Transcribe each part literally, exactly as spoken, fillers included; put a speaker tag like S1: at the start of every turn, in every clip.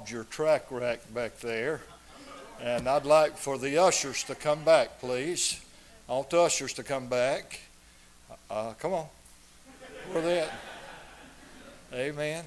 S1: robbed your track rack back there. And I'd like for the ushers to come back, please. I want the ushers to come back. Uh, come on. Where are they at? Amen.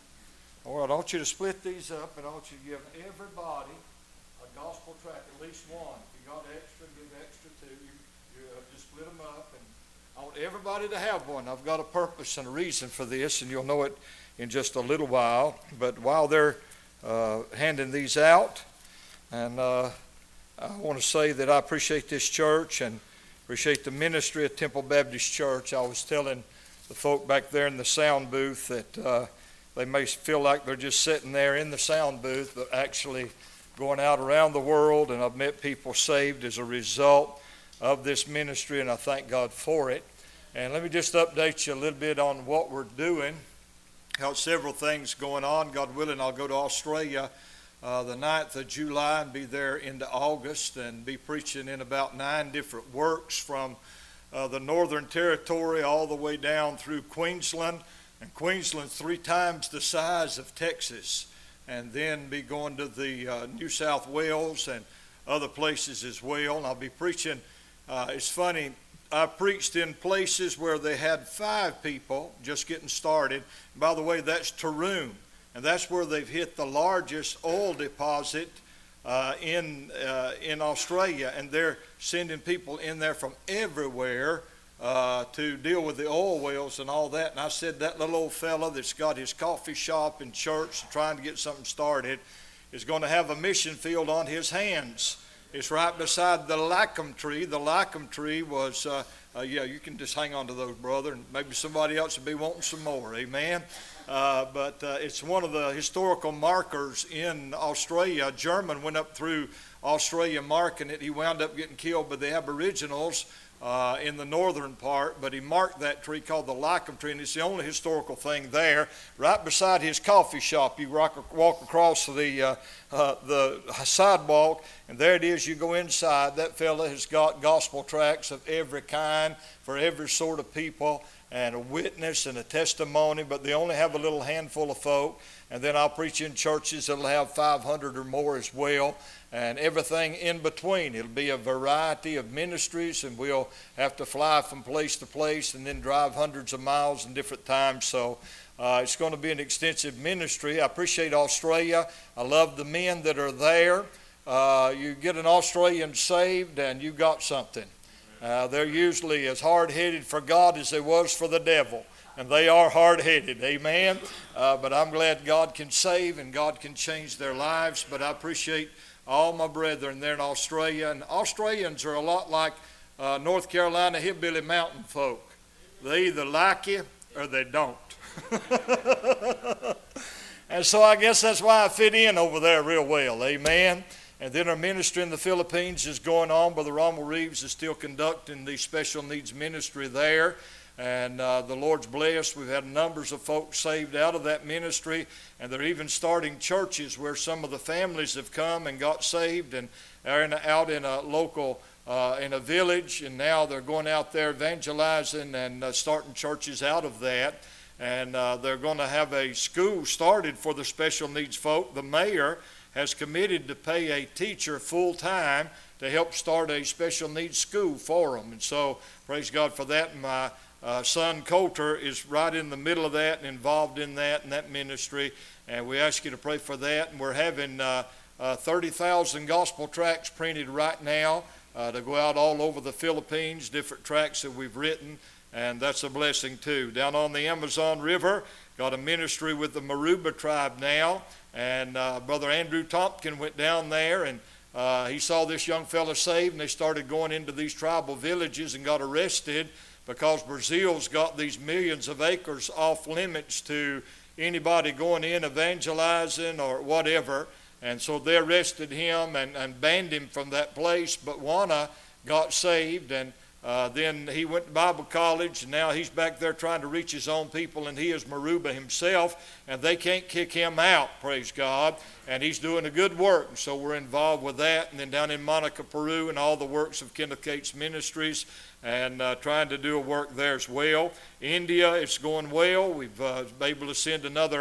S1: All right, I want you to split these up, and I want you to give everybody a gospel tract, at least one. If you got extra, give extra too. You, you uh, just split them up, and I want everybody to have one. I've got a purpose and a reason for this, and you'll know it in just a little while. But while they're uh, handing these out, and uh, I want to say that I appreciate this church and appreciate the ministry at Temple Baptist Church. I was telling the folk back there in the sound booth that uh, they may feel like they're just sitting there in the sound booth, but actually going out around the world, and I've met people saved as a result of this ministry, and I thank God for it. And let me just update you a little bit on what we're doing. Got several things going on. God willing, I'll go to Australia uh, the ninth of July and be there into August and be preaching in about nine different works from uh, the Northern Territory all the way down through Queensland. And Queensland's three times the size of Texas, and then be going to the uh, New South Wales and other places as well. And I'll be preaching, uh, it's funny, I preached in places where they had five people just getting started. And by the way, that's Taroom, and that's where they've hit the largest oil deposit uh, in, uh, in Australia, and they're sending people in there from everywhere Uh, to deal with the oil wells and all that. And I said, that little old fella that's got his coffee shop and church trying to get something started is going to have a mission field on his hands. It's right beside the Lackham tree. The Lackham tree was, uh, uh, yeah, you can just hang on to those, brother, and maybe somebody else will be wanting some more, amen? Uh, but uh, it's one of the historical markers in Australia. A German went up through Australia marking it. He wound up getting killed by the Aboriginals Uh, in the northern part, but he marked that tree called the Lackham tree, and it's the only historical thing there. Right beside his coffee shop, you walk, walk across the uh, uh, the sidewalk, and there it is. You go inside. That fella has got gospel tracts of every kind for every sort of people, and a witness and a testimony, but they only have a little handful of folk. And then I'll preach in churches that'll have five hundred or more as well, and everything in between. It'll be a variety of ministries, and we'll have to fly from place to place and then drive hundreds of miles in different times. So uh, it's going to be an extensive ministry. I appreciate Australia. I love the men that are there. Uh, you get an Australian saved, and you got something. Uh, they're usually as hard-headed for God as they was for the devil. And they are hard-headed, amen. Uh, but I'm glad God can save and God can change their lives. But I appreciate all my brethren there in Australia. And Australians are a lot like uh, North Carolina hillbilly mountain folk. They either like you or they don't. And so I guess that's why I fit in over there real well, amen. And then our ministry in the Philippines is going on. Brother Rommel Reeves is still conducting the special needs ministry there. And uh, the Lord's blessed. We've had numbers of folks saved out of that ministry, and they're even starting churches where some of the families have come and got saved, and are in a, out in a local, uh, in a village, and now they're going out there evangelizing and uh, starting churches out of that. And uh, they're going to have a school started for the special needs folk. The mayor has committed to pay a teacher full time to help start a special needs school for them. And so praise God for that. And my Uh, son Coulter is right in the middle of that and involved in that and that ministry, and we ask you to pray for that. And we're having uh, uh, thirty thousand gospel tracts printed right now uh, to go out all over the Philippines, different tracts that we've written, and that's a blessing too. Down on the Amazon River, got a ministry with the Maruba tribe now, and uh, Brother Andrew Tompkin went down there, and uh, he saw this young fella saved, and they started going into these tribal villages and got arrested, because Brazil's got these millions of acres off limits to anybody going in evangelizing or whatever. And so they arrested him and, and banned him from that place. But Juana got saved, and uh, then he went to Bible college, and now he's back there trying to reach his own people, and he is Maruba himself, and they can't kick him out, praise God. And he's doing a good work, and so we're involved with that. And then down in Monica, Peru, and all the works of Kenneth Cates Ministries, and uh, trying to do a work there as well. India, it's going well. We've uh, been able to send another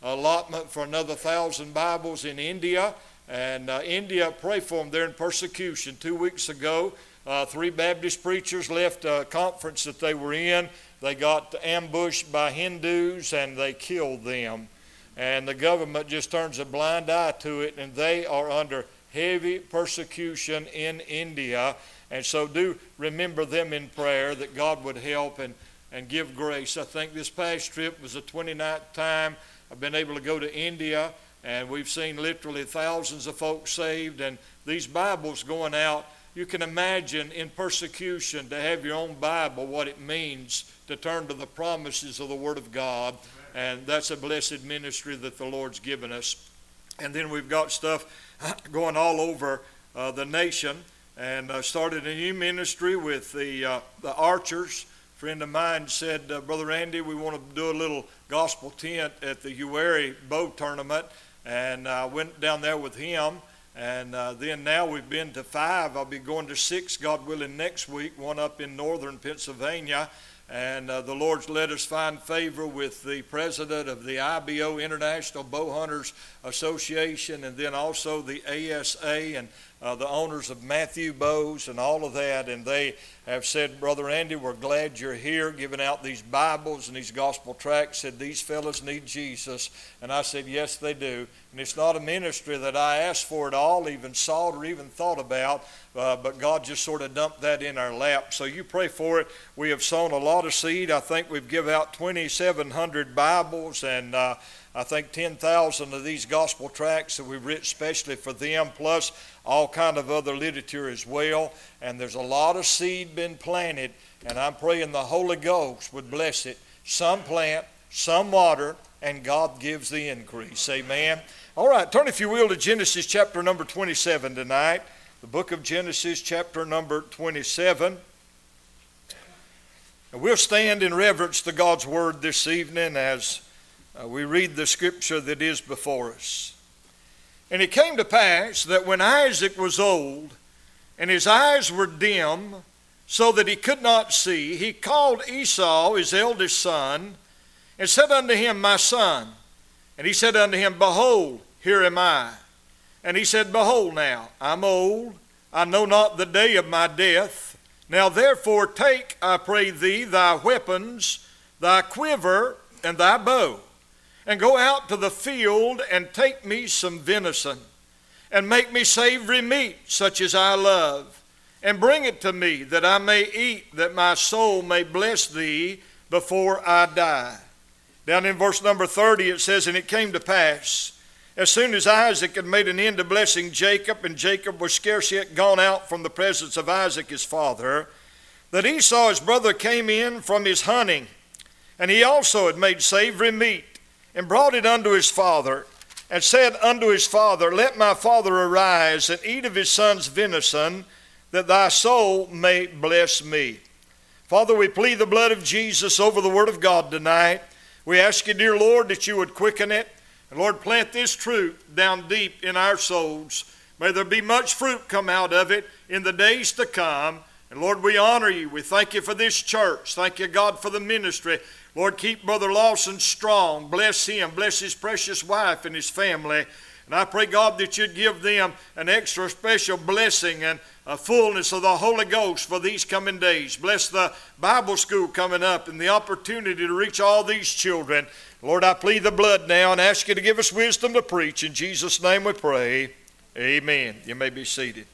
S1: allotment for another thousand Bibles in India. And uh, India, pray for them. They're in persecution. Two weeks ago, uh, three Baptist preachers left a conference that they were in. They got ambushed by Hindus and they killed them. And the government just turns a blind eye to it, and they are under heavy persecution in India. And so do remember them in prayer, that God would help and, and give grace. I think this past trip was the twenty-ninth time I've been able to go to India, and we've seen literally thousands of folks saved, and these Bibles going out. You can imagine in persecution to have your own Bible, what it means to turn to the promises of the Word of God. And that's a blessed ministry that the Lord's given us. And then we've got stuff going all over uh, the nation. And uh, started a new ministry with the, uh, the Archers. A friend of mine said, uh, Brother Andy, we want to do a little gospel tent at the Uwharrie bow tournament. And I uh, went down there with him. And uh, then now we've been to five. I'll be going to six, God willing, next week, one up in northern Pennsylvania. And uh, the Lord's let us find favor with the president of the I B O, International Bow Hunters Association, and then also the A S A and uh, the owners of Matthew Bows and all of that. And they have said, Brother Andy, we're glad you're here giving out these Bibles and these gospel tracts. Said, these fellows need Jesus. And I said, yes, they do. And it's not a ministry that I asked for at all, even sought or even thought about, uh, but God just sort of dumped that in our lap. So you pray for it. We have sown a lot of seed. I think we've given out twenty-seven hundred Bibles, and uh, I think ten thousand of these gospel tracts that we've written especially for them, plus all kind of other literature as well. And there's a lot of seed been planted, and I'm praying the Holy Ghost would bless it. Some plant, some water, and God gives the increase. Amen. All right, turn if you will to Genesis chapter number twenty-seven tonight. The book of Genesis chapter number twenty-seven. And we'll stand in reverence to God's word this evening as uh, we read the scripture that is before us. And it came to pass that when Isaac was old and his eyes were dim so that he could not see, he called Esau, his eldest son, and said unto him, my son. And he said unto him, behold, here am I. And he said, behold now, I'm old, I know not the day of my death. Now therefore take, I pray thee, thy weapons, thy quiver, and thy bow, and go out to the field, and take me some venison, and make me savory meat, such as I love, and bring it to me, that I may eat, that my soul may bless thee before I die. Down in verse number thirty it says, and it came to pass, as soon as Isaac had made an end of blessing Jacob, and Jacob was scarce yet gone out from the presence of Isaac his father, that Esau his brother came in from his hunting, and he also had made savory meat, and brought it unto his father, and said unto his father, let my father arise, and eat of his son's venison, that thy soul may bless me. Father, we plead the blood of Jesus over the word of God tonight. We ask you, dear Lord, that you would quicken it. And Lord, plant this truth down deep in our souls. May there be much fruit come out of it in the days to come. And Lord, we honor you. We thank you for this church. Thank you, God, for the ministry. Lord, keep Brother Lawson strong. Bless him. Bless his precious wife and his family. And I pray, God, that you'd give them an extra special blessing and a fullness of the Holy Ghost for these coming days. Bless the Bible school coming up and the opportunity to reach all these children. Lord, I plead the blood now and ask you to give us wisdom to preach. In Jesus' name we pray. Amen. You may be seated.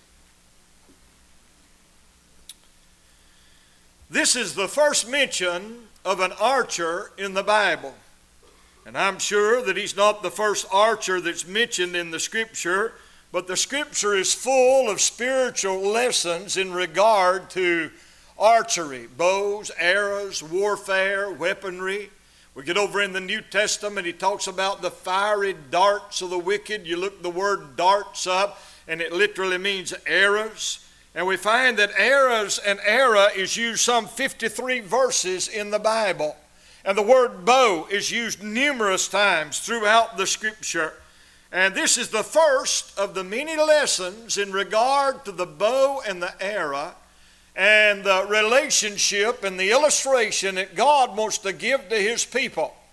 S1: This is the first mention of an archer in the Bible. And I'm sure that he's not the first archer that's mentioned in the Scripture, but the Scripture is full of spiritual lessons in regard to archery, bows, arrows, warfare, weaponry. We get over in the New Testament, he talks about the fiery darts of the wicked. You look the word darts up, and it literally means arrows. And we find that arrows and arrow is used some fifty-three verses in the Bible. And the word bow is used numerous times throughout the Scripture. And this is the first of the many lessons in regard to the bow and the arrow and the relationship and the illustration that God wants to give to his people.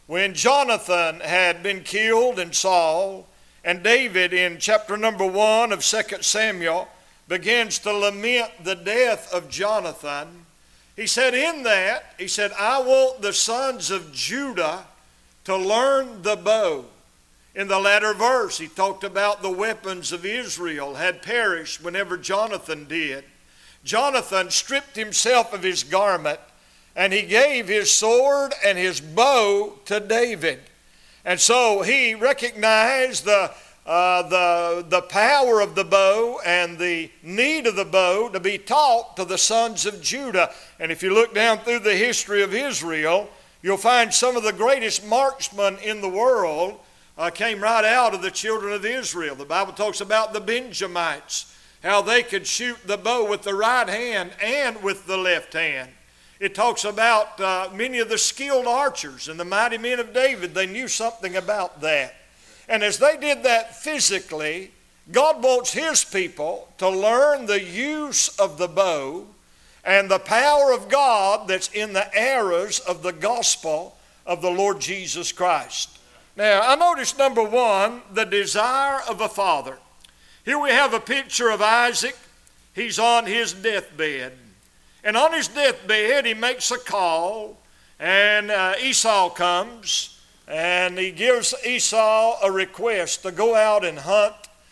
S1: when Jonathan had been killed and Saul, and David in chapter number one of Second Samuel begins to lament the death of Jonathan, he said in that, he said, I want the sons of Judah to learn the bow. In the latter verse, he talked about the weapons of Israel had perished whenever Jonathan did. Jonathan stripped himself of his garment, and he gave his sword and his bow to David. And so he recognized the, uh, the, the power of the bow and the need of the bow to be taught to the sons of Judah. And if you look down through the history of Israel, you'll find some of the greatest marksmen in the world uh, came right out of the children of Israel. The Bible talks about the Benjamites, how they could shoot the bow with the right hand and with the left hand. It talks about uh, many of the skilled archers and the mighty men of David. They knew something about that. And as they did that physically, God wants His people to learn the use of the bow and the power of God that's in the arrows of the gospel of the Lord Jesus Christ. Now, I notice number one, the desire of a father. Here we have a picture of Isaac. He's on his deathbed. And on his deathbed, he makes a call, and uh, Esau comes, and he gives Esau a request to go out and hunt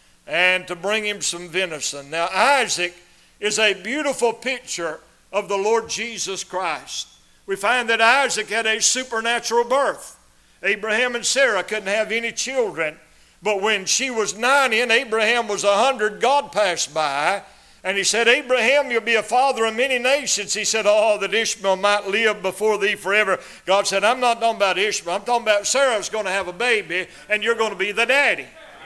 S1: and to bring him some venison. Now, Isaac is a beautiful picture of the Lord Jesus Christ. We find that Isaac had a supernatural birth. Abraham and Sarah couldn't have any children, but when she was ninety and Abraham was one hundred, God passed by, and he said, Abraham, you'll be a father of many nations. He said, oh, that Ishmael might live before thee forever. God said, I'm not talking about Ishmael. I'm talking about Sarah's going to have a baby, and you're going to be the daddy.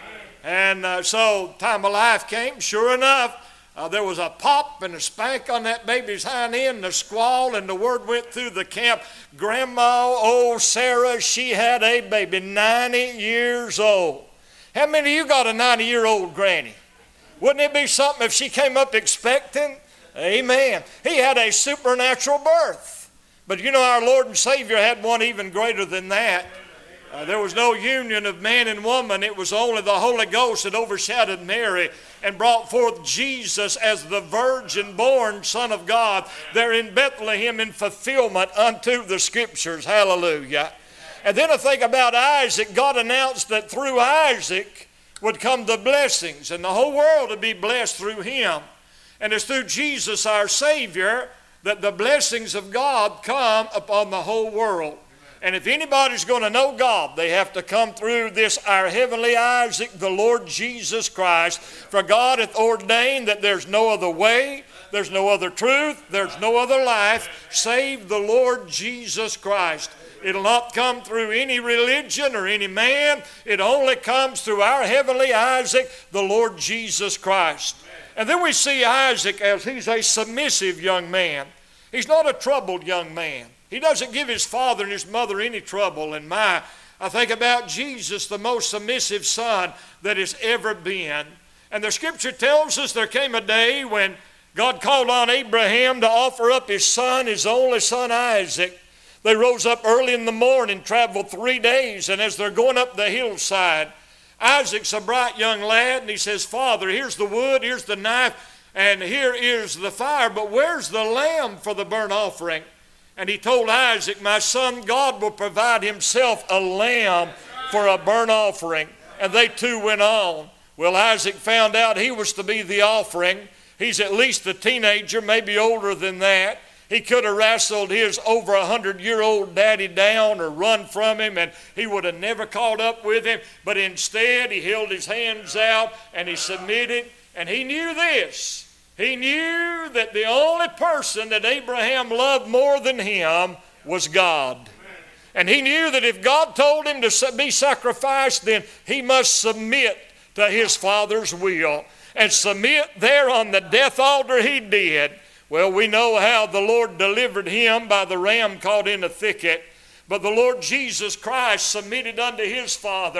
S1: And uh, so time of life came. Sure enough, uh, there was a pop and a spank on that baby's hind end, and a squall, and the word went through the camp. Grandma, old Sarah, she had a baby, ninety years old. How many of you got a ninety-year-old granny? Wouldn't it be something if she came up expecting? Amen. He had a supernatural birth. But you know, our Lord and Savior had one even greater than that. Uh, there was no union of man and woman. It was only the Holy Ghost that overshadowed Mary and brought forth Jesus as the virgin-born Son of God there in Bethlehem in fulfillment unto the Scriptures. Hallelujah. And then I think about Isaac. God announced that through Isaac would come the blessings, and the whole world would be blessed through him. And it's through Jesus our Savior that the blessings of God come upon the whole world. And if anybody's going to know God, they have to come through this our heavenly Isaac, the Lord Jesus Christ. For God hath ordained that there's no other way, there's no other truth, there's no other life save the Lord Jesus Christ. It'll not come through any religion or any man. It only comes through our heavenly Isaac, the Lord Jesus Christ. And then we see Isaac as he's a submissive young man. He's not a troubled young man. He doesn't give his father and his mother any trouble. And my, I think about Jesus, the most submissive son that has ever been. And the Scripture tells us there came a day when God called on Abraham to offer up his son, his only son Isaac. They rose up early in the morning, traveled three days, and as they're going up the hillside, Isaac's a bright young lad, and he says, Father, here's the wood, here's the knife, and here is the fire, but where's the lamb for the burnt offering? And he told Isaac, my son, God will provide himself a lamb for a burnt offering. And they two went on. Well, Isaac found out he was to be the offering. He's at least a teenager, maybe older than that. He could have wrestled his over a hundred-year-old daddy down or run from him, and he would have never caught up with him. But instead, he held his hands out, and he submitted. And he knew this. He knew that the only person that Abraham loved more than him was God. And he knew that if God told him to be sacrificed, then he must submit to his Father's will. And submit there on the death altar he did. Well, we know how the Lord delivered him by the ram caught in a thicket. But the Lord Jesus Christ submitted unto his Father.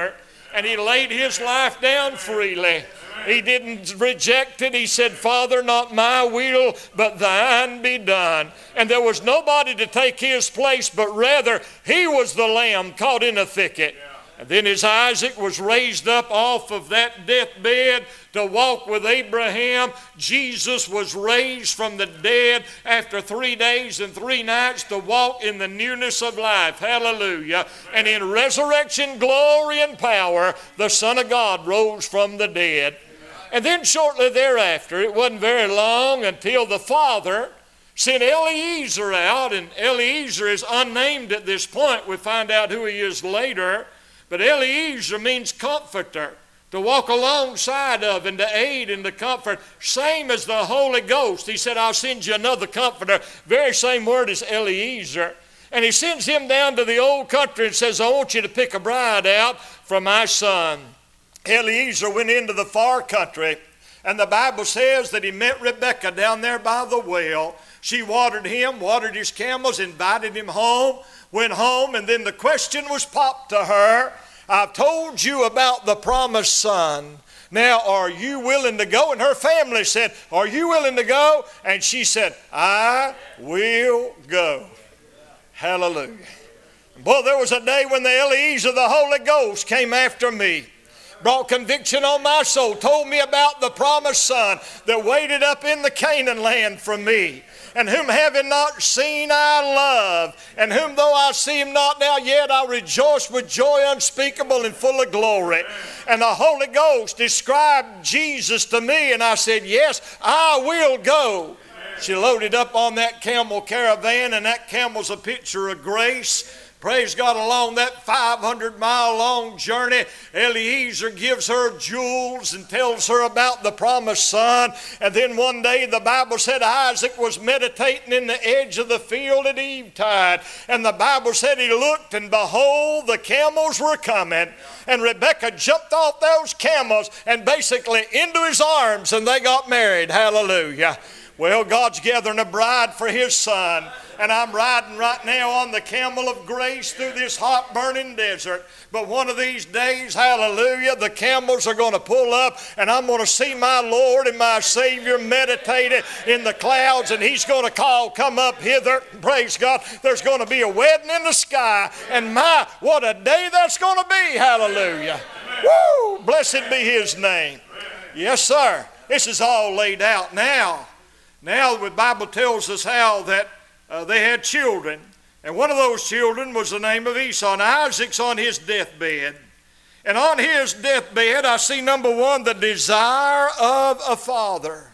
S1: And he laid his life down freely. He didn't reject it. He said, Father, not my will, but thine be done. And there was nobody to take his place, but rather he was the lamb caught in a thicket. And then as Isaac was raised up off of that deathbed to walk with Abraham, Jesus was raised from the dead after three days and three nights to walk in the newness of life. Hallelujah. And in resurrection, glory, and power, the Son of God rose from the dead. And then shortly thereafter, it wasn't very long until the Father sent Eliezer out, and Eliezer is unnamed at this point. We find out who he is later. But Eliezer means comforter, to walk alongside of and to aid and to comfort, same as the Holy Ghost. He said, I'll send you another comforter. Very same word as Eliezer. And he sends him down to the old country and says, I want you to pick a bride out for my son. Eliezer went into the far country, and the Bible says that he met Rebekah down there by the well. She watered him, watered his camels, invited him home, went home, and then the question was popped to her, I've told you about the promised son. Now, are you willing to go? And her family said, are you willing to go? And she said, I will go. Hallelujah. Boy, there was a day when the Eliezer, the Holy Ghost, came after me. Brought conviction on my soul, told me about the promised son that waited up in the Canaan land for me, and whom having not seen I love, and whom though I see him not now, yet I rejoice with joy unspeakable and full of glory. And the Holy Ghost described Jesus to me, and I said, yes, I will go. She loaded up on that camel caravan, and that camel's a picture of grace. Praise God, along that five hundred mile long journey, Eliezer gives her jewels and tells her about the promised son. And then one day the Bible said Isaac was meditating in the edge of the field at eventide. And the Bible said he looked, and behold, the camels were coming. And Rebekah jumped off those camels and basically into his arms, and they got married. Hallelujah. Well, God's gathering a bride for his son, and I'm riding right now on the camel of grace through this hot burning desert. But one of these days, hallelujah, the camels are going to pull up, and I'm going to see my Lord and my Savior meditated in the clouds, and he's going to call, come up hither. Praise God. There's going to be a wedding in the sky, and my, what a day that's going to be. Hallelujah. Woo! Blessed be his name. Yes, sir. This is all laid out now. Now the Bible tells us how that uh, they had children. And one of those children was the name of Esau. And Isaac's on his deathbed. And on his deathbed I see, number one, the desire of a father.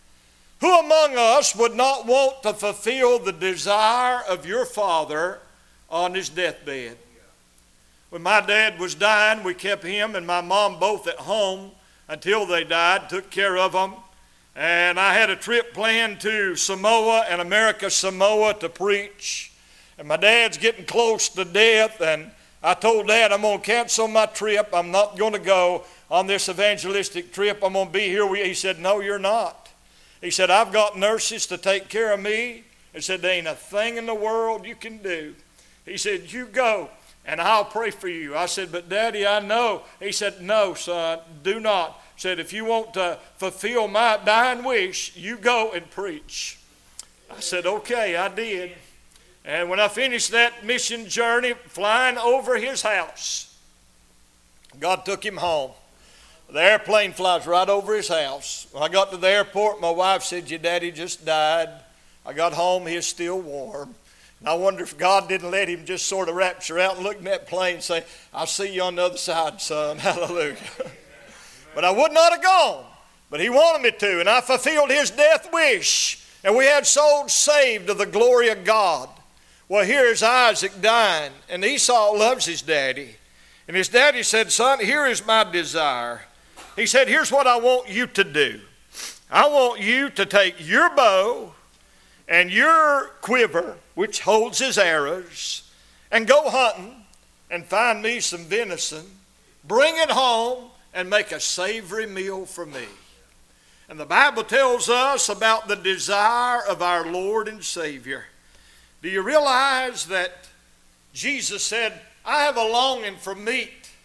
S1: Who among us would not want to fulfill the desire of your father on his deathbed? When my dad was dying, we kept him and my mom both at home until they died, took care of them. And I had a trip planned to Samoa and America Samoa to preach. And my dad's getting close to death, and I told Dad, I'm going to cancel my trip. I'm not going to go on this evangelistic trip. I'm going to be here. He said, no, you're not. He said, I've got nurses to take care of me. He said, there ain't a thing in the world you can do. He said, you go, and I'll pray for you. I said, but Daddy, I know. He said, no, son, do not. Said, if you want to fulfill my dying wish, you go and preach. I said, okay, I did. And when I finished that mission journey, flying over his house, God took him home. The airplane flies right over his house. When I got to the airport, my wife said, your daddy just died. I got home, he is still warm. And I wonder if God didn't let him just sort of rapture out and look in that plane and say, I'll see you on the other side, son. Hallelujah. But I would not have gone. But he wanted me to, and I fulfilled his death wish. And we had souls saved to the glory of God. Well, here's Isaac dying, and Esau loves his daddy. And his daddy said, son, here is my desire. He said, here's what I want you to do. I want you to take your bow and your quiver, which holds his arrows, and go hunting and find me some venison. Bring it home and make a savory meal for me. And the Bible tells us about the desire of our Lord and Savior. Do you realize that Jesus said, I have a longing for meat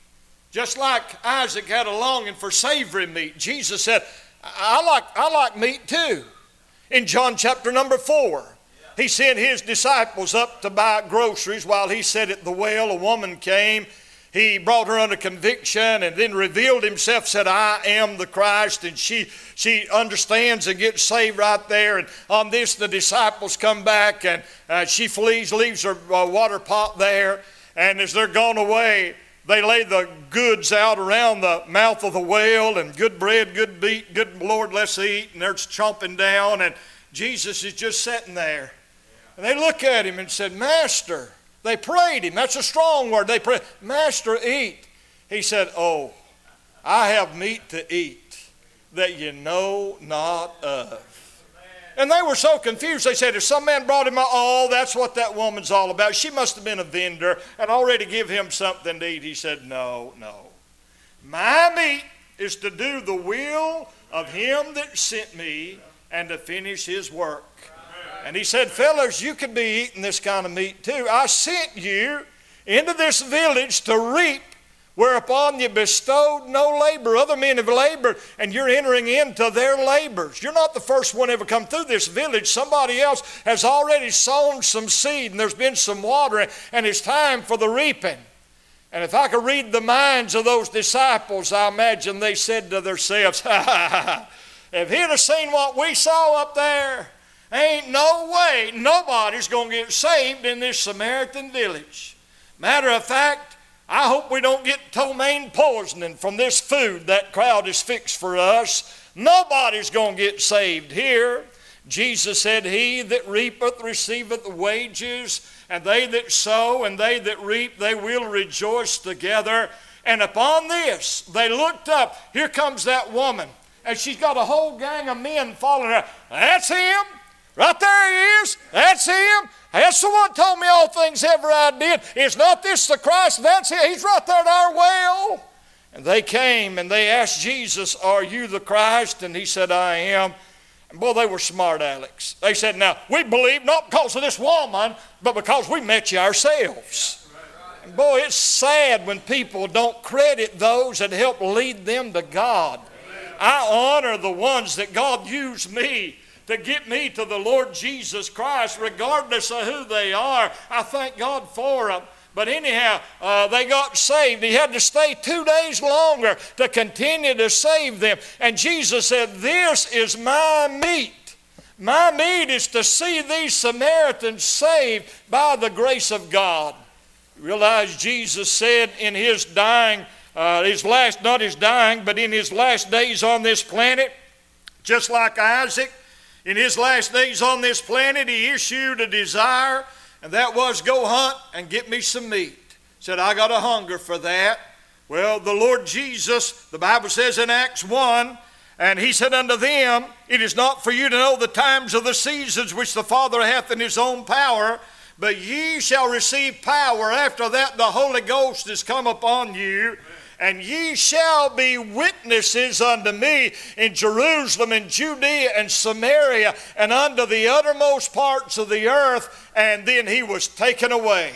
S1: Just like Isaac had a longing for savory meat, Jesus said, I like, I like meat too. In John chapter number four, he sent his disciples up to buy groceries. While he sat at the well, a woman came. He brought her under conviction and then revealed himself, said, I am the Christ. And she, she understands and gets saved right there. And on this, the disciples come back, and uh, she flees, leaves her uh, water pot there. And as they're gone away, they lay the goods out around the mouth of the well, and good bread, good meat, good Lord, let's eat. And they're chomping down, and Jesus is just sitting there. And they look at him and said, Master. They prayed him. That's a strong word. They prayed, Master, eat. He said, oh, I have meat to eat that you know not of. And they were so confused. They said, if some man brought him, oh, that's what that woman's all about. She must have been a vendor and already give him something to eat. He said, no, no. My meat is to do the will of him that sent me and to finish his work. And he said, fellas, you could be eating this kind of meat too. I sent you into this village to reap, whereupon you bestowed no labor. Other men have labored, and you're entering into their labors. You're not the first one ever come through this village. Somebody else has already sown some seed, and there's been some watering, and it's time for the reaping. And if I could read the minds of those disciples, I imagine they said to themselves, ha, ha, ha, if he'd have seen what we saw up there, ain't no way nobody's going to get saved in this Samaritan village. Matter of fact, I hope we don't get ptomaine poisoning from this food that crowd has fixed for us. Nobody's going to get saved here. Jesus said, he that reapeth receiveth wages, and they that sow and they that reap, they will rejoice together. And upon this, they looked up. Here comes that woman, and she's got a whole gang of men following her. That's him. Right there he is. That's him. That's the one told me all things ever I did. Is not this the Christ? That's him. He's right there at our well. And they came and they asked Jesus, are you the Christ? And he said, I am. And boy, they were smart Alex. They said, now, we believe not because of this woman, but because we met you ourselves. And boy, it's sad when people don't credit those that help lead them to God. I honor the ones that God used me to get me to the Lord Jesus Christ, regardless of who they are. I thank God for them. But anyhow, uh, they got saved. He had to stay two days longer to continue to save them. And Jesus said, this is my meat. My meat is to see these Samaritans saved by the grace of God. You realize Jesus said in his dying, uh, his last, not his dying, but in his last days on this planet, just like Isaac, in his last days on this planet, he issued a desire, and that was go hunt and get me some meat. Said, I got a hunger for that. Well, the Lord Jesus, the Bible says in Acts one, and he said unto them, it is not for you to know the times of the seasons which the Father hath in his own power, but ye shall receive power. After that the Holy Ghost is come upon you. And ye shall be witnesses unto me in Jerusalem and Judea and Samaria and unto the uttermost parts of the earth. And then he was taken away.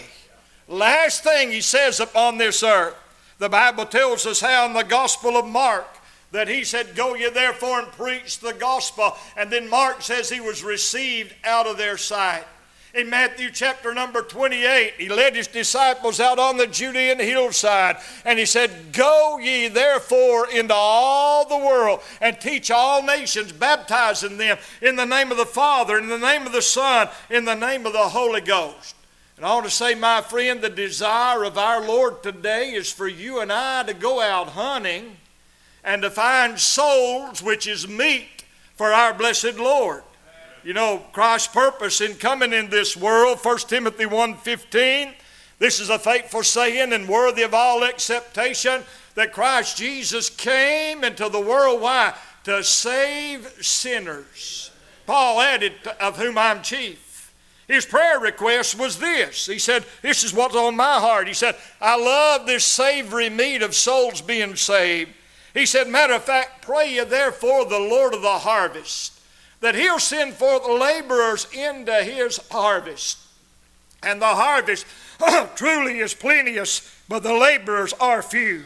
S1: Last thing he says upon this earth, the Bible tells us how in the Gospel of Mark that he said, go ye therefore and preach the gospel. And then Mark says he was received out of their sight. In Matthew chapter number twenty-eight, he led his disciples out on the Judean hillside, and he said, go ye therefore into all the world and teach all nations, baptizing them in the name of the Father, in the name of the Son, in the name of the Holy Ghost. And I want to say, my friend, the desire of our Lord today is for you and I to go out hunting and to find souls, which is meat for our blessed Lord. You know, Christ's purpose in coming in this world, First Timothy one fifteen, this is a faithful saying and worthy of all acceptation, that Christ Jesus came into the world, why? To save sinners. Paul added, of whom I'm chief. His prayer request was this. He said, this is what's on my heart. He said, I love this savory meat of souls being saved. He said, matter of fact, pray ye therefore the Lord of the harvest, that he'll send forth laborers into his harvest. And the harvest truly is plenteous, but the laborers are few.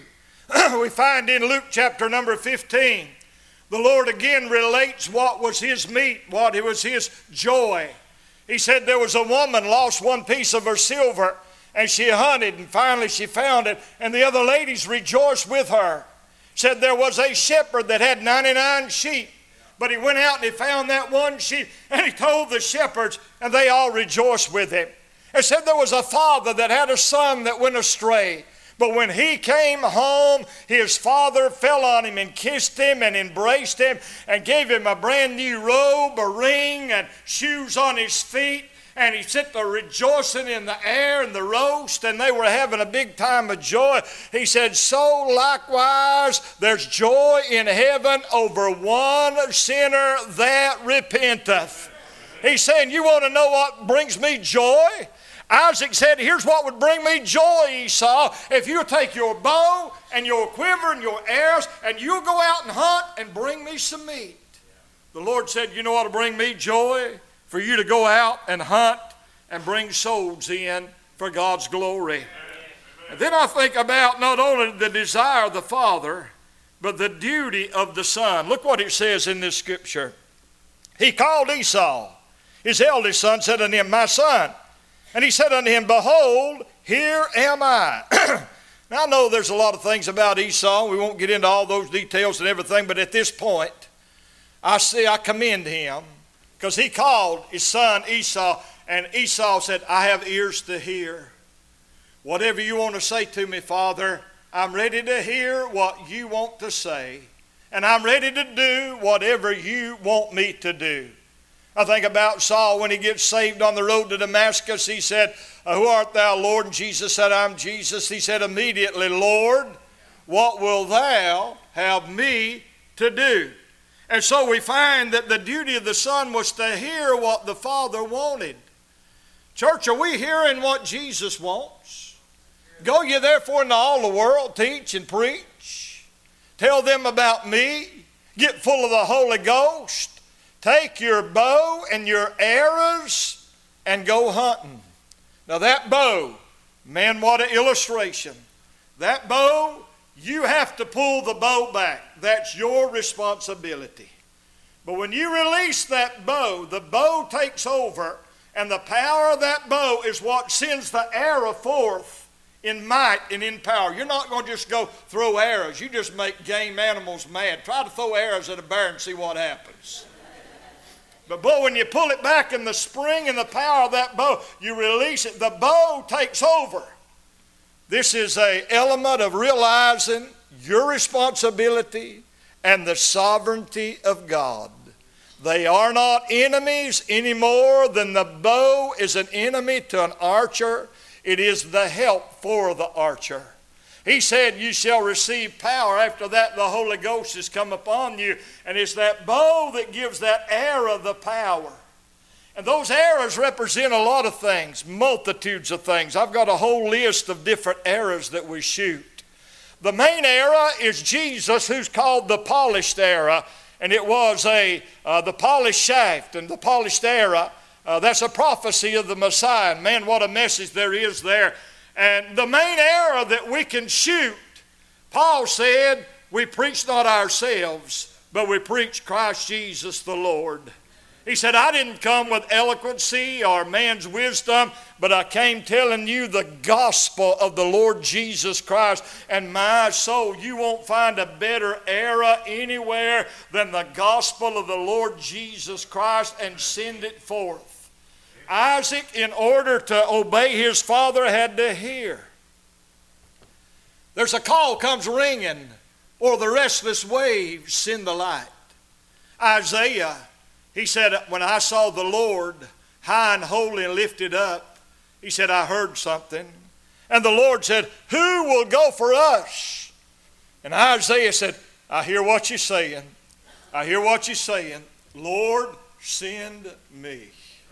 S1: We find in Luke chapter number fifteen, the Lord again relates what was his meat, what was his joy. He said there was a woman lost one piece of her silver, and she hunted, and finally she found it, and the other ladies rejoiced with her. Said there was a shepherd that had ninety-nine sheep, but he went out and he found that one sheep, and he told the shepherds, and they all rejoiced with him. It said there was a father that had a son that went astray. But when he came home, his father fell on him and kissed him and embraced him and gave him a brand new robe, a ring, and shoes on his feet. And he set there rejoicing in the air and the roast, and they were having a big time of joy. He said, so likewise there's joy in heaven over one sinner that repenteth. He's saying, you want to know what brings me joy? Isaac said, here's what would bring me joy, Esau, if you take your bow and your quiver and your arrows and you'll go out and hunt and bring me some meat. The Lord said, you know what will bring me joy? For you to go out and hunt and bring souls in for God's glory. And then I think about not only the desire of the father, but the duty of the son. Look what it says in this scripture. He called Esau, his eldest son, said unto him, my son. And he said unto him, behold, here am I. Now I know there's a lot of things about Esau. We won't get into all those details and everything, but at this point, I see I commend him because he called his son Esau, and Esau said, I have ears to hear. Whatever you want to say to me, Father, I'm ready to hear what you want to say, and I'm ready to do whatever you want me to do. I think about Saul when he gets saved on the road to Damascus. He said, who art thou, Lord? And Jesus said, I'm Jesus. He said immediately, Lord, what will thou have me to do? And so we find that the duty of the son was to hear what the Father wanted. Church, are we hearing what Jesus wants? Go ye therefore into all the world, teach and preach. Tell them about me. Get full of the Holy Ghost. Take your bow and your arrows and go hunting. Now that bow, man, what an illustration. That bow, you have to pull the bow back. That's your responsibility. But when you release that bow, the bow takes over, and the power of that bow is what sends the arrow forth in might and in power. You're not going to just go throw arrows. You just make game animals mad. Try to throw arrows at a bear and see what happens. But boy, when you pull it back in the spring and the power of that bow, you release it. The bow takes over. This is an element of realizing your responsibility and the sovereignty of God. They are not enemies any more than the bow is an enemy to an archer. It is the help for the archer. He said, you shall receive power. After that, the Holy Ghost has come upon you. And it's that bow that gives that arrow the power. And those arrows represent a lot of things, multitudes of things. I've got a whole list of different arrows that we shoot. The main arrow is Jesus, who's called the polished arrow. And it was a uh, the polished shaft and the polished arrow. Uh, that's a prophecy of the Messiah. And man, what a message there is there. And the main arrow that we can shoot, Paul said, we preach not ourselves, but we preach Christ Jesus the Lord. He said, I didn't come with eloquency or man's wisdom, but I came telling you the gospel of the Lord Jesus Christ. And my soul, you won't find a better arrow anywhere than the gospel of the Lord Jesus Christ, and send it forth. Isaac, in order to obey his father, had to hear. There's a call comes ringing, or the restless waves send the light. Isaiah, he said, when I saw the Lord high and holy and lifted up, he said, I heard something. And the Lord said, who will go for us? And Isaiah said, I hear what you're saying. I hear what you're saying. Lord, send me.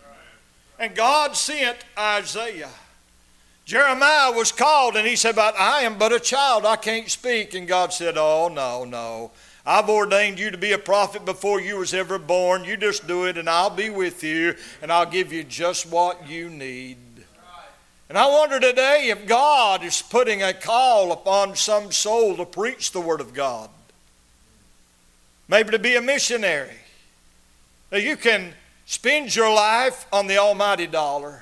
S1: And God sent Isaiah. Jeremiah was called, and he said, but I am but a child, I can't speak. And God said, oh, no, no. I've ordained you to be a prophet before you was ever born. You just do it, and I'll be with you, and I'll give you just what you need. And I wonder today if God is putting a call upon some soul to preach the Word of God. Maybe to be a missionary. Now you can spend your life on the almighty dollar.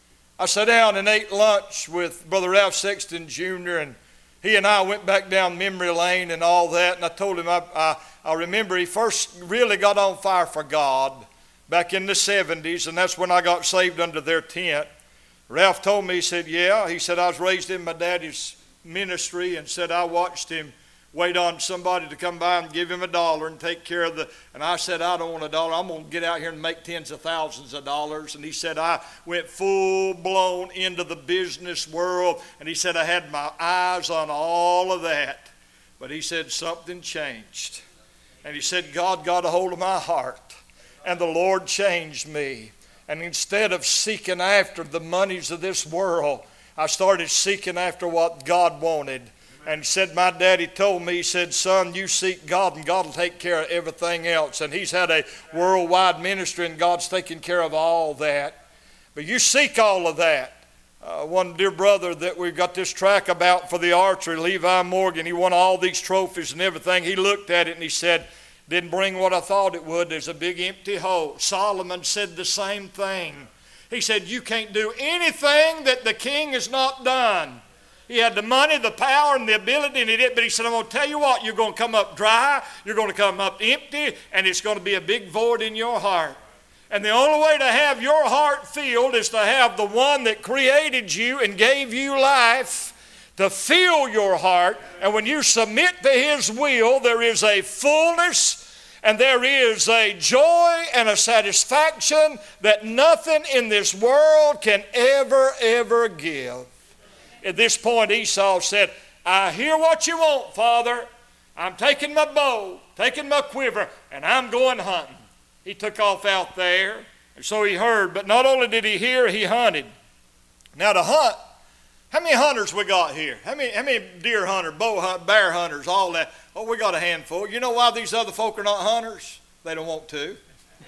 S1: I sat down and ate lunch with Brother Ralph Sexton Junior, and he and I went back down memory lane and all that, and I told him I, I, I remember he first really got on fire for God back in the seventies, and that's when I got saved under their tent. Ralph told me, he said, yeah, he said, I was raised in my daddy's ministry, and said I watched him wait on somebody to come by and give him a dollar and take care of the, and I said, I don't want a dollar. I'm going to get out here and make tens of thousands of dollars. And he said, I went full blown into the business world. And he said, I had my eyes on all of that. But he said, something changed. And he said, God got a hold of my heart, and the Lord changed me. And instead of seeking after the monies of this world, I started seeking after what God wanted. And said, my daddy told me, he said, son, you seek God and God will take care of everything else. And he's had a worldwide ministry and God's taking care of all that. But you seek all of that. Uh, one dear brother that we've got this track about for the archery, Levi Morgan, he won all these trophies and everything. He looked at it and he said, didn't bring what I thought it would. There's a big empty hole. Solomon said the same thing. He said, you can't do anything that the king has not done. He had the money, the power, and the ability, and he did. But he said, I'm going to tell you what, you're going to come up dry, you're going to come up empty, and it's going to be a big void in your heart. And the only way to have your heart filled is to have the one that created you and gave you life to fill your heart. And when you submit to His will, there is a fullness and there is a joy and a satisfaction that nothing in this world can ever, ever give. At this point, Esau said, I hear what you want, Father. I'm taking my bow, taking my quiver, and I'm going hunting. He took off out there, and so he heard. But not only did he hear, he hunted. Now to hunt, how many hunters we got here? How many, how many deer hunters, bow hunt, bear hunters, all that? Oh, we got a handful. You know why these other folk are not hunters? They don't want to.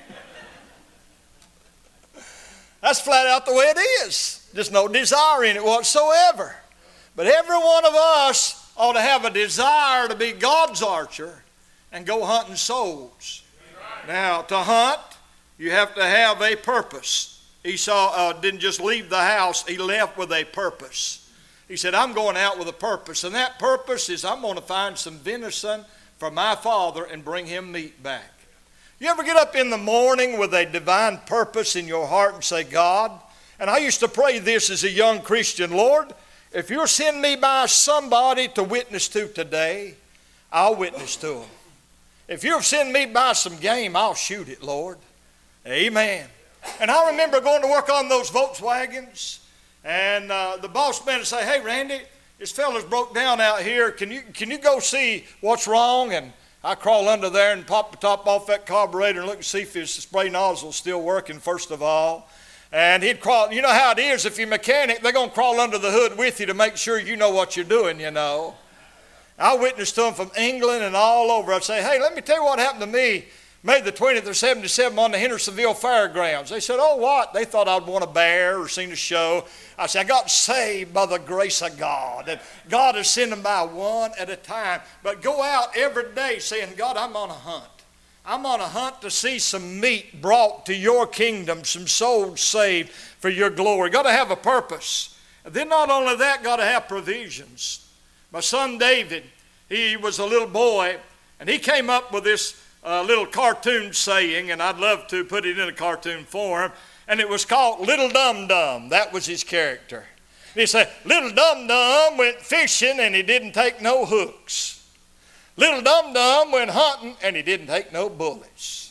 S1: That's flat out the way it is. There's no desire in it whatsoever. But every one of us ought to have a desire to be God's archer and go hunting souls. Now, to hunt, you have to have a purpose. Esau uh, didn't just leave the house. He left with a purpose. He said, I'm going out with a purpose. And that purpose is I'm going to find some venison for my father and bring him meat back. You ever get up in the morning with a divine purpose in your heart and say, God, and I used to pray this as a young Christian, Lord, if you'll send me by somebody to witness to today, I'll witness to them. If you'll send me by some game, I'll shoot it, Lord. Amen. And I remember going to work on those Volkswagens, and uh, the boss man would say, hey, Randy, this fella's broke down out here. Can you, can you go see what's wrong? And I crawl under there and pop the top off that carburetor and look and see if his spray nozzle's still working, first of all. And he'd crawl. You know how it is, if you're a mechanic, they're going to crawl under the hood with you to make sure you know what you're doing, you know. I witnessed to them from England and all over. I'd say, hey, let me tell you what happened to me May the twentieth of seventy-seven on the Hendersonville Fairgrounds. They said, oh, what? They thought I'd won a bear or seen a show. I said, I got saved by the grace of God. And God is sending them by one at a time. But go out every day saying, God, I'm on a hunt. I'm on a hunt to see some meat brought to your kingdom, some souls saved for your glory. Got to have a purpose. And then not only that, got to have provisions. My son David, he was a little boy, and he came up with this uh, little cartoon saying, and I'd love to put it in a cartoon form, and it was called Little Dum Dum. That was his character. He said, Little Dum Dum went fishing, and he didn't take no hooks. Little Dum Dum went hunting, and he didn't take no bullets.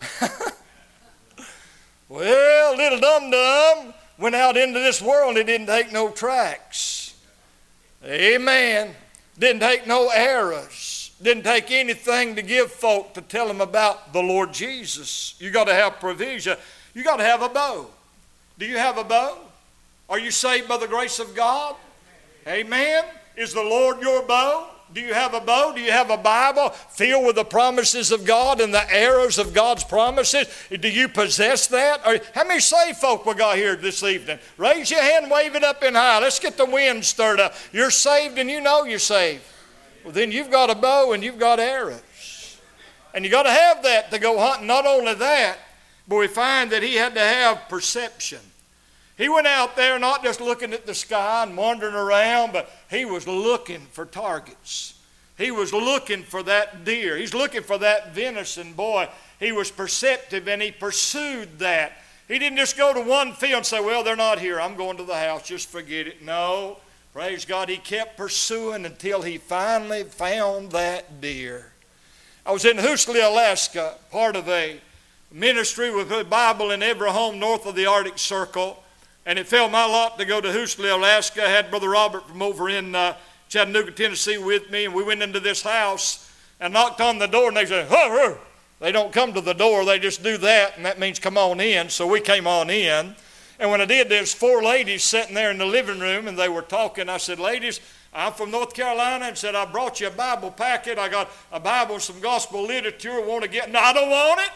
S1: Well, Little Dum Dum went out into this world, and he didn't take no tracks. Amen. Didn't take no arrows. Didn't take anything to give folk to tell them about the Lord Jesus. You got to have provision. You got to have a bow. Do you have a bow? Are you saved by the grace of God? Amen. Is the Lord your bow? Do you have a bow? Do you have a Bible filled with the promises of God and the arrows of God's promises? Do you possess that? Or how many saved folk we got here this evening? Raise your hand, wave it up in high. Let's get the wind stirred up. You're saved and you know you're saved. Well, then you've got a bow and you've got arrows. And you got to have that to go hunting. Not only that, but we find that he had to have perception. He went out there not just looking at the sky and wandering around, but he was looking for targets. He was looking for that deer. He's looking for that venison. Boy, he was perceptive and he pursued that. He didn't just go to one field and say, well, they're not here. I'm going to the house. Just forget it. No. Praise God. He kept pursuing until he finally found that deer. I was in Hoosley, Alaska, part of a ministry with a Bible in every home north of the Arctic Circle. And it fell my lot to go to Hoosley, Alaska. I had Brother Robert from over in uh, Chattanooga, Tennessee with me, and we went into this house and knocked on the door, and they said, oh, oh. They don't come to the door, they just do that, and that means come on in. So we came on in. And when I did, there's four ladies sitting there in the living room, and they were talking. I said, ladies, I'm from North Carolina, and said, I brought you a Bible packet. I got a Bible and some gospel literature. Want to get? No, I don't want it.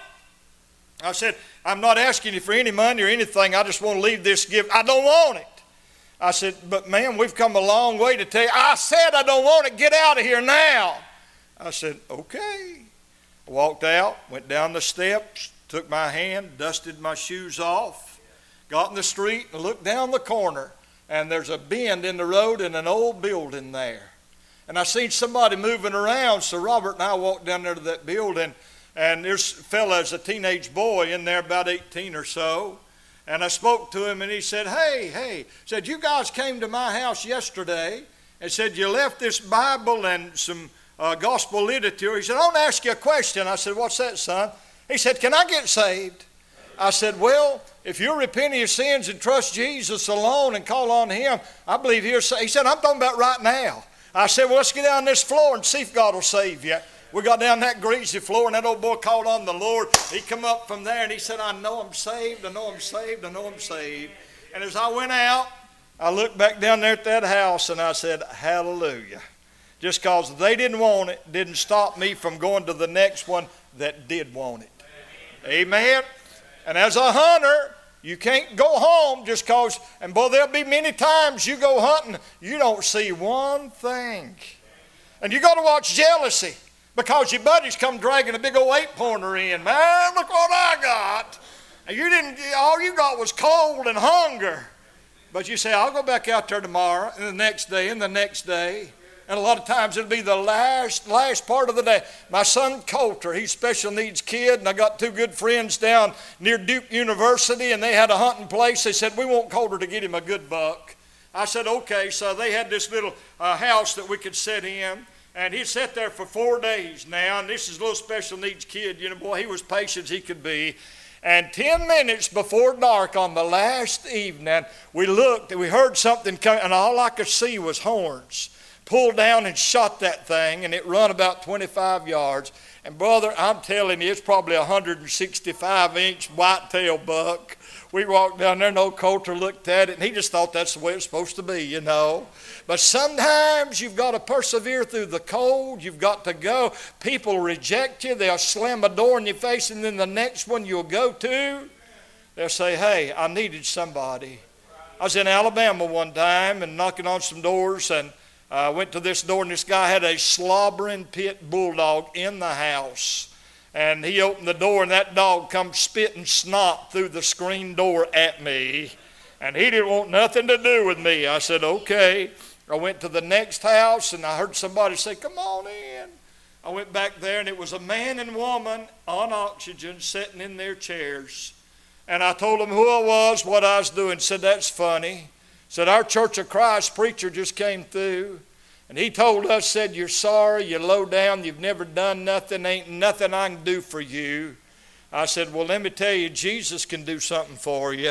S1: I said, I'm not asking you for any money or anything. I just want to leave this gift. I don't want it. I said, but ma'am, we've come a long way to tell you. I said I don't want it. Get out of here now. I said, okay. I walked out, went down the steps, took my hand, dusted my shoes off, got in the street and looked down the corner. And there's a bend in the road and an old building there. And I seen somebody moving around. So Robert and I walked down there to that building. And there's a fella, as a teenage boy in there, about eighteen or so. And I spoke to him, and he said, hey, hey. Said, you guys came to my house yesterday and said you left this Bible and some uh, gospel literature. He said, I want to ask you a question. I said, what's that, son? He said, can I get saved? I said, well, if you repent of your sins and trust Jesus alone and call on him, I believe you're saved. He said, I'm talking about right now. I said, well, let's get down this floor and see if God will save you. We got down that greasy floor, and that old boy called on the Lord. He come up from there, and he said, I know I'm saved, I know I'm saved, I know I'm saved. And as I went out, I looked back down there at that house, and I said, hallelujah. Just because they didn't want it didn't stop me from going to the next one that did want it. Amen. And as a hunter, you can't go home just because, and boy, there'll be many times you go hunting, you don't see one thing. And you got to watch jealousy. Because your buddies come dragging a big old eight-pointer in. Man, look what I got. And you didn't, all you got was cold and hunger. But you say, I'll go back out there tomorrow, and the next day, and the next day. And a lot of times it'll be the last, last part of the day. My son Coulter, he's a special needs kid, and I got two good friends down near Duke University, and they had a hunting place. They said, we want Coulter to get him a good buck. I said, okay. So they had this little uh, house that we could sit in. And he sat there for four days now, and this is a little special needs kid. You know, boy, he was patient as he could be. And ten minutes before dark on the last evening, we looked and we heard something come, and all I could see was horns. Pulled down and shot that thing, and it run about twenty-five yards. And brother, I'm telling you, it's probably a one hundred sixty-five inch whitetail buck. We walked down there, and old Coulter looked at it, and he just thought that's the way it's supposed to be, you know. But sometimes you've got to persevere through the cold. You've got to go. People reject you. They'll slam a door in your face, and then the next one you'll go to, they'll say, hey, I needed somebody. I was in Alabama one time and knocking on some doors, and I uh, went to this door, and this guy had a slobbering pit bulldog in the house. And he opened the door, and that dog come spitting snot through the screen door at me. And he didn't want nothing to do with me. I said, okay. I went to the next house, and I heard somebody say, come on in. I went back there, and it was a man and woman on oxygen sitting in their chairs. And I told them who I was, what I was doing. Said, that's funny. Said, our Church of Christ preacher just came through. And he told us, said, you're sorry, you're low down, you've never done nothing, ain't nothing I can do for you. I said, well, let me tell you, Jesus can do something for you.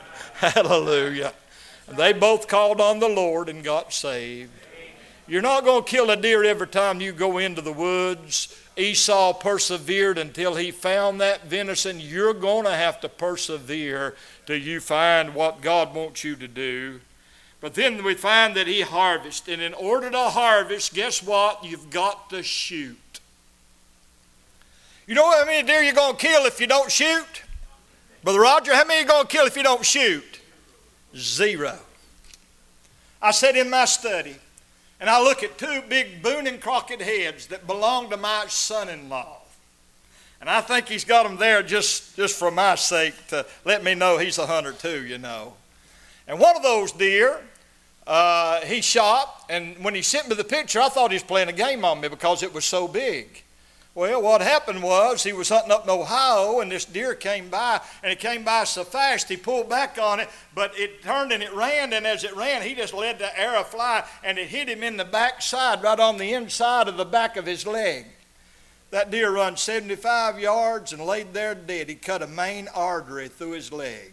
S1: Hallelujah. And they both called on the Lord and got saved. You're not going to kill a deer every time you go into the woods. Esau persevered until he found that venison. You're going to have to persevere till you find what God wants you to do. But then we find that he harvests. And in order to harvest, guess what? You've got to shoot. You know how many deer you're going to kill if you don't shoot? Brother Roger, how many are you going to kill if you don't shoot? Zero. I sat in my study, and I look at two big Boone and Crockett heads that belong to my son-in-law. And I think he's got them there just, just for my sake to let me know he's a hunter too, you know. And one of those deer, uh, he shot, and when he sent me the picture, I thought he was playing a game on me because it was so big. Well, what happened was he was hunting up in Ohio, and this deer came by, and it came by so fast he pulled back on it, but it turned and it ran, and as it ran, he just let the arrow fly, and it hit him in the back side, right on the inside of the back of his leg. That deer run seventy-five yards and laid there dead. He cut a main artery through his leg.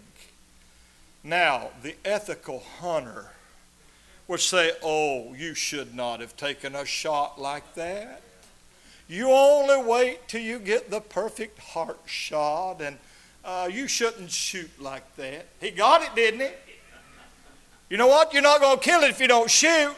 S1: Now, the ethical hunter would say, oh, you should not have taken a shot like that. You only wait till you get the perfect heart shot, and uh, you shouldn't shoot like that. He got it, didn't he? You know what? You're not going to kill it if you don't shoot.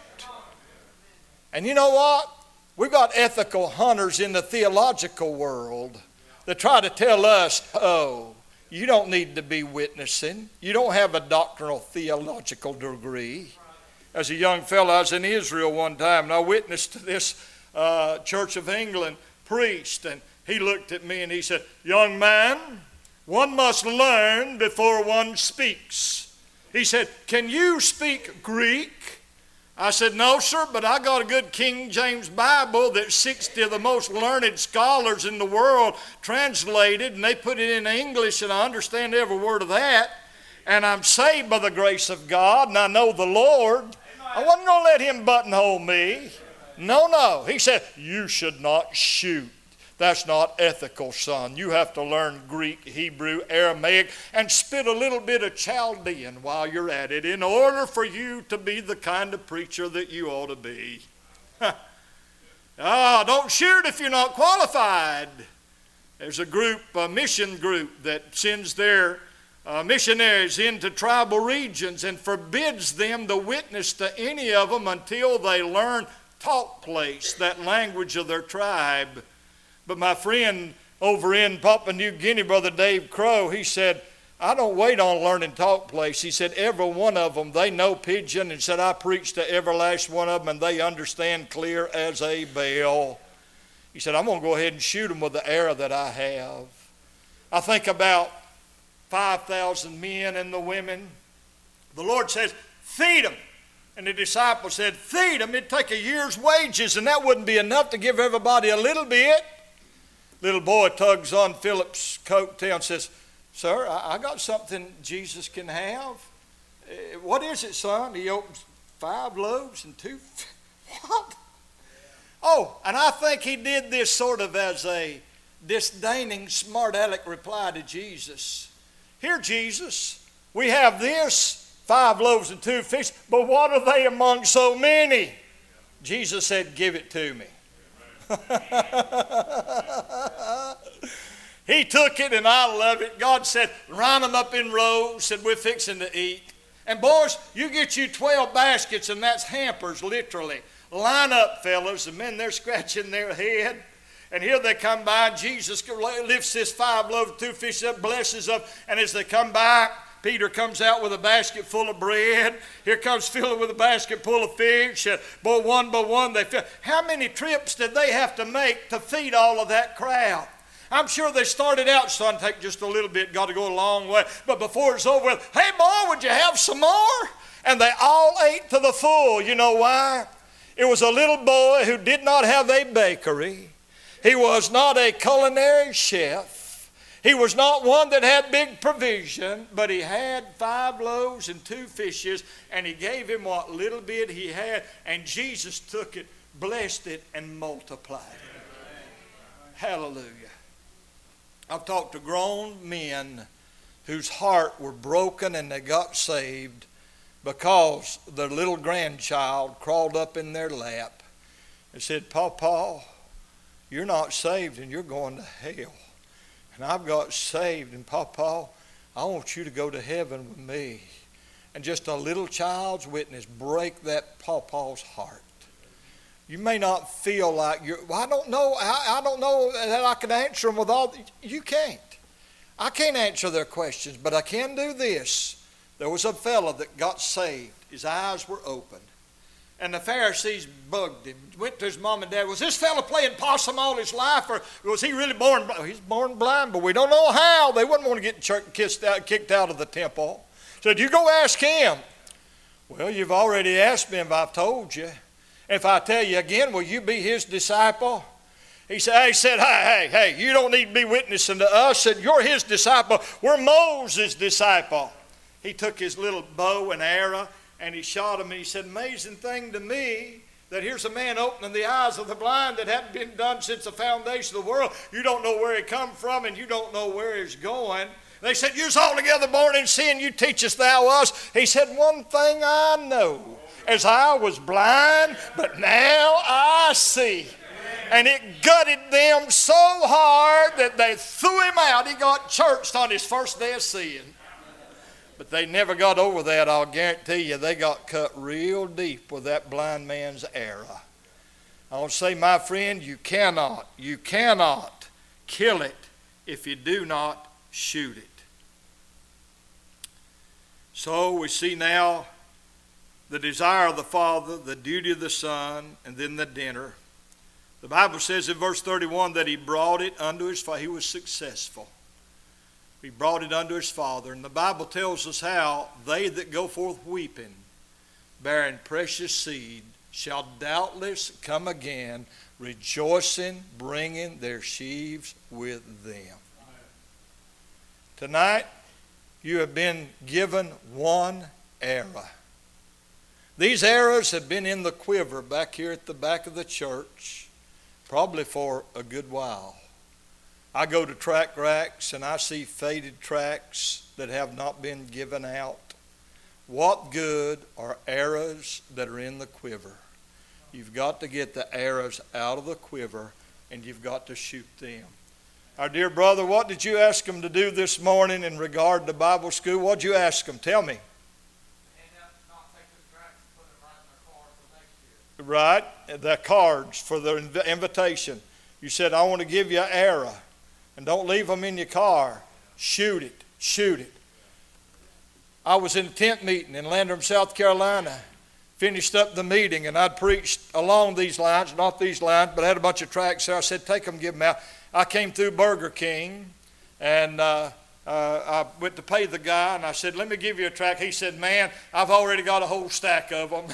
S1: And you know what? We've got ethical hunters in the theological world that try to tell us, oh, you don't need to be witnessing. You don't have a doctrinal theological degree. As a young fellow, I was in Israel one time, and I witnessed to this Uh, Church of England priest, and he looked at me and he said, young man, one must learn before one speaks. He said, can you speak Greek? I said, no, sir, but I got a good King James Bible that sixty of the most learned scholars in the world translated, and they put it in English, and I understand every word of that, and I'm saved by the grace of God, and I know the Lord. I wasn't going to let him buttonhole me. No, no. He said, you should not shoot. That's not ethical, son. You have to learn Greek, Hebrew, Aramaic, and spit a little bit of Chaldean while you're at it in order for you to be the kind of preacher that you ought to be. Ah, don't shoot if you're not qualified. There's a group, a mission group, that sends their uh, missionaries into tribal regions and forbids them to witness to any of them until they learn talk place, that language of their tribe. But my friend over in Papua New Guinea, Brother Dave Crow, he said, I don't wait on learning talk place. He said, every one of them, they know pidgin, and said, I preach to every last one of them, and they understand clear as a bell. He said, I'm going to go ahead and shoot them with the arrow that I have. I think about five thousand men and the women. The Lord says, feed them. And the disciples said, feed them, it'd take a year's wages, and that wouldn't be enough to give everybody a little bit. Little boy tugs on Philip's coat tail and says, sir, I, I got something Jesus can have. Uh, what is it, son? He opens five loaves and two. What? Oh, and I think he did this sort of as a disdaining, smart aleck reply to Jesus. Here, Jesus, we have this. Five loaves and two fish, but what are they among so many? Jesus said, give it to me. He took it, and I love it. God said, line them up in rows, said, we're fixing to eat. And boys, you get you twelve baskets, and that's hampers, literally. Line up, fellas. The men, they're scratching their head. And here they come by, and Jesus lifts this five loaves and two fish up, blesses them, and as they come by, Peter comes out with a basket full of bread. Here comes Philip with a basket full of fish. Boy, one by one, they fill. How many trips did they have to make to feed all of that crowd? I'm sure they started out, son, take just a little bit, got to go a long way. But before it's over with, hey, boy, would you have some more? And they all ate to the full. You know why? It was a little boy who did not have a bakery. He was not a culinary chef. He was not one that had big provision, but he had five loaves and two fishes, and he gave him what little bit he had, and Jesus took it, blessed it, and multiplied it. Hallelujah. I've talked to grown men whose heart were broken and they got saved because their little grandchild crawled up in their lap and said, Papa, you're not saved and you're going to hell. And I've got saved, and Papa, I want you to go to heaven with me. and just a little child's witness break that pawpaw's heart. You may not feel like you're, well, I don't know, I, I don't know that I can answer them with all, you can't. I can't answer their questions, but I can do this. There was a fellow that got saved. His eyes were opened. And the Pharisees bugged him. Went to his mom and dad. Was this fellow playing possum all his life, or was he really born blind? He's born blind, but we don't know how. They wouldn't want to get church kissed out, kicked out of the temple. Said, you go ask him. Well, you've already asked me if I've told you. If I tell you again, will you be his disciple? He said, he said, hey, hey, hey, you don't need to be witnessing to us. Said, you're his disciple. We're Moses' disciple. He took his little bow and arrow and he shot him, and he said, amazing thing to me that here's a man opening the eyes of the blind that hadn't been done since the foundation of the world. You don't know where he come from, and you don't know where he's going. They said, you're altogether born in sin, you teachest thou us. He said, one thing I know, as I was blind, but now I see. And it gutted them so hard that they threw him out. He got churched on his first day of seeing. But they never got over that, I'll guarantee you. They got cut real deep with that blind man's arrow. I want to say, my friend, you cannot, you cannot kill it if you do not shoot it. So we see now the desire of the Father, the duty of the Son, and then the dinner. The Bible says in verse thirty-one that he brought it unto his Father. He was successful. He brought it unto his Father. And the Bible tells us how they that go forth weeping, bearing precious seed, shall doubtless come again, rejoicing, bringing their sheaves with them. Tonight, you have been given one arrow. These arrows have been in the quiver back here at the back of the church, probably for a good while. I go to tract racks and I see faded tracts that have not been given out. What good are arrows that are in the quiver? You've got to get the arrows out of the quiver and you've got to shoot them. Our dear brother, what did you ask them to do this morning in regard to Bible school? What did you ask them? Tell me. Right, the cards for the invitation. You said, I want to give you an arrow, and don't leave them in your car. Shoot it, shoot it. I was in a tent meeting in Landrum, South Carolina. Finished up the meeting, and I'd preached along these lines, not these lines, but I had a bunch of tracts there. I said, take them, give them out. I came through Burger King, and uh, uh, I went to pay the guy, and I said, let me give you a tract. He said, man, I've already got a whole stack of them.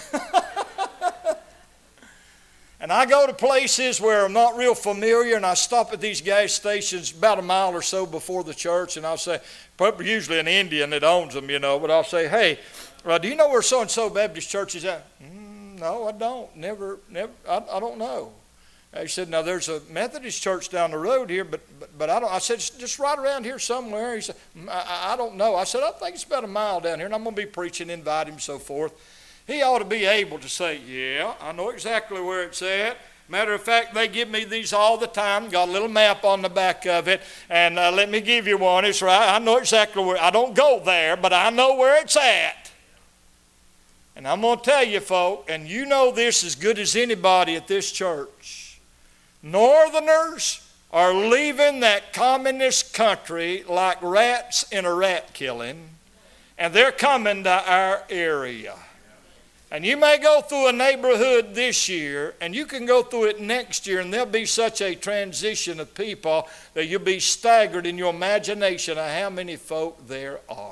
S1: And I go to places where I'm not real familiar, and I stop at these gas stations about a mile or so before the church, and I'll say, usually an Indian that owns them, you know, but I'll say, hey, uh, do you know where so-and-so Baptist church is at? Mm, no, I don't. Never, never, I, I don't know. He said, now there's a Methodist church down the road here, but but, but I don't. I said, just right around here somewhere. He said, I, I don't know. I said, I think it's about a mile down here, and I'm going to be preaching, invite him, so forth. He ought to be able to say, yeah, I know exactly where it's at. Matter of fact, they give me these all the time. Got a little map on the back of it. And uh, let me give you one. It's right. I know exactly where. I don't go there, but I know where it's at. And I'm going to tell you, folk, and you know this as good as anybody at this church. Northerners are leaving that communist country like rats in a rat killing. And they're coming to our area. And you may go through a neighborhood this year, and you can go through it next year, and there'll be such a transition of people that you'll be staggered in your imagination of how many folk there are.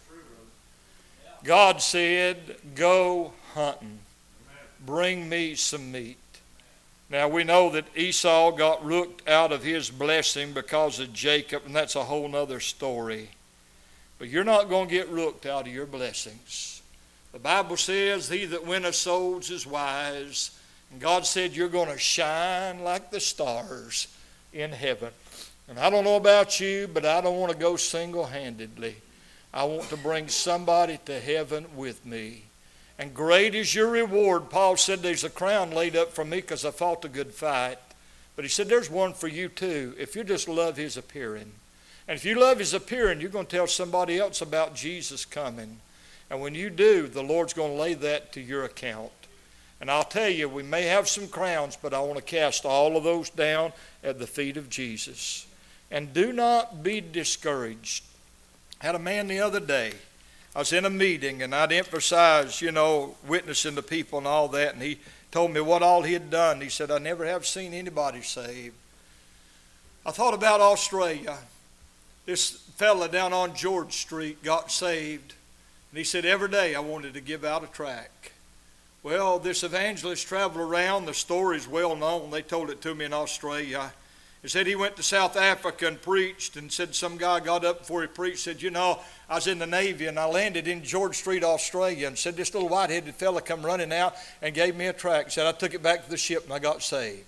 S1: God said, go hunting. Bring me some meat. Now we know that Esau got rooked out of his blessing because of Jacob, and that's a whole other story. But you're not going to get rooked out of your blessings. The Bible says, he that winneth souls is wise. And God said, you're going to shine like the stars in heaven. And I don't know about you, but I don't want to go single-handedly. I want to bring somebody to heaven with me. And great is your reward. Paul said, there's a crown laid up for me because I fought a good fight. But he said, there's one for you too, if you just love his appearing. And if you love his appearing, you're going to tell somebody else about Jesus coming. And when you do, the Lord's going to lay that to your account. And I'll tell you, we may have some crowns, but I want to cast all of those down at the feet of Jesus. And do not be discouraged. I had a man the other day. I was in a meeting, and I'd emphasize, you know, witnessing to people and all that. And he told me what all he had done. He said, I never have seen anybody saved. I thought about Australia. This fella down on George Street got saved. And he said, every day I wanted to give out a tract. Well, this evangelist traveled around. The story's well known. They told it to me in Australia. He said he went to South Africa and preached, and said some guy got up before he preached, said, you know, I was in the Navy and I landed in George Street, Australia, and said this little white-headed fella come running out and gave me a tract. Said I took it back to the ship and I got saved.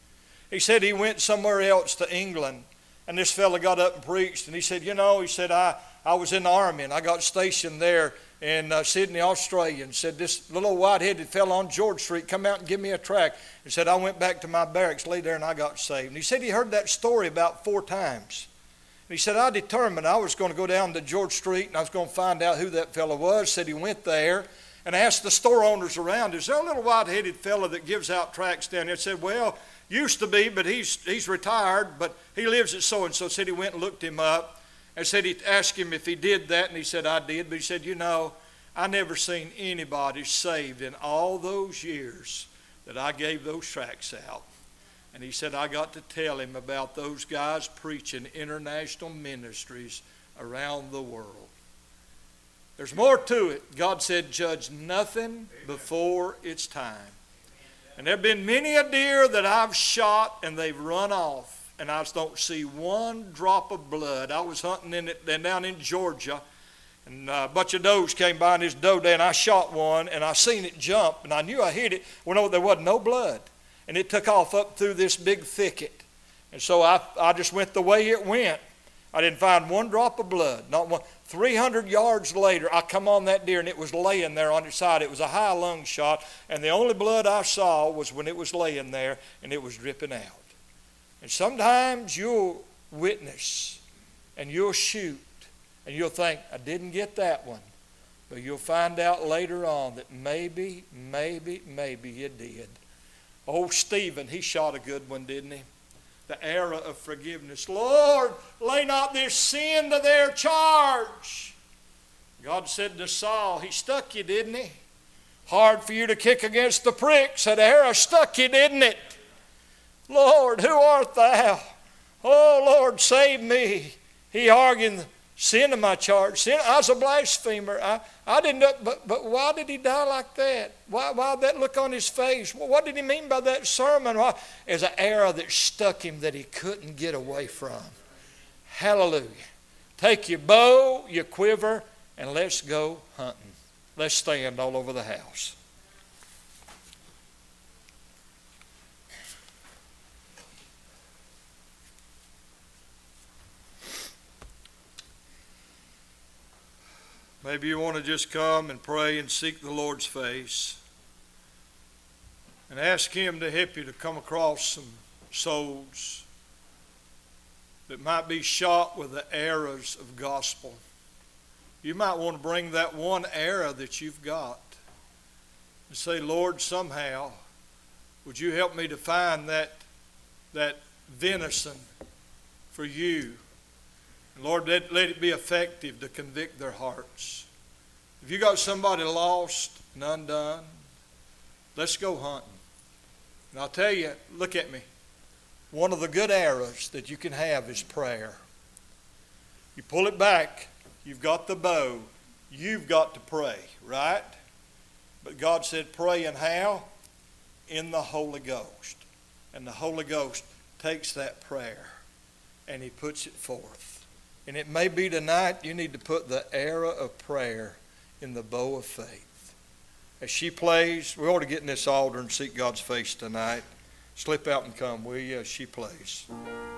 S1: He said he went somewhere else to England, and this fella got up and preached, and he said, you know, he said, I, I was in the Army and I got stationed there in uh, Sydney, Australia, and said this little white-headed fella on George Street come out and give me a tract. And said I went back to my barracks, laid there, and I got saved. And he said he heard that story about four times. And he said I determined I was going to go down to George Street and I was going to find out who that fella was. Said he went there and asked the store owners around, is there a little white-headed fella that gives out tracts down there? Said, well, used to be, but he's he's retired, but he lives at so-and-so. Said he went and looked him up. And said he asked him if he did that, and he said, I did. But he said, you know, I never seen anybody saved in all those years that I gave those tracts out. And he said, I got to tell him about those guys preaching international ministries around the world. There's more to it. God said, judge nothing before it's time. And there have been many a deer that I've shot and they've run off. And I just don't see one drop of blood. I was hunting in it down in Georgia, and a bunch of does came by in this doe day, and I shot one, and I seen it jump, and I knew I hit it. Well, no, there wasn't no blood, and it took off up through this big thicket. And so I, I just went the way it went. I didn't find one drop of blood, not one. three hundred yards later, I come on that deer, and it was laying there on its side. It was a high lung shot, and the only blood I saw was when it was laying there, and it was dripping out. And sometimes you'll witness and you'll shoot and you'll think, I didn't get that one. But you'll find out later on that maybe, maybe, maybe you did. Old Stephen, he shot a good one, didn't he? The era of forgiveness. Lord, lay not this sin to their charge. God said to Saul, he stuck you, didn't he? Hard for you to kick against the pricks. That arrow stuck you, didn't it? Lord, who art thou? Oh, Lord, save me. He argued, sin to my charge. Sin, I was a blasphemer. I, I didn't know, but, but why did he die like that? Why, why that look on his face? What did he mean by that sermon? Why? It's an arrow that stuck him that he couldn't get away from. Hallelujah. Take your bow, your quiver, and let's go hunting. Let's stand all over the house. Maybe you want to just come and pray and seek the Lord's face and ask Him to help you to come across some souls that might be shot with the arrows of gospel. You might want to bring that one arrow that you've got and say, Lord, somehow, would you help me to find that, that venison for you? Lord, let, let it be effective to convict their hearts. If you got somebody lost and undone, let's go hunting. And I'll tell you, look at me. One of the good arrows that you can have is prayer. You pull it back, you've got the bow, you've got to pray, right? But God said, pray and how? In the Holy Ghost. And the Holy Ghost takes that prayer and He puts it forth. And it may be tonight you need to put the arrow of prayer in the bow of faith. As she plays, we ought to get in this altar and seek God's face tonight. Slip out and come, will you, as she plays.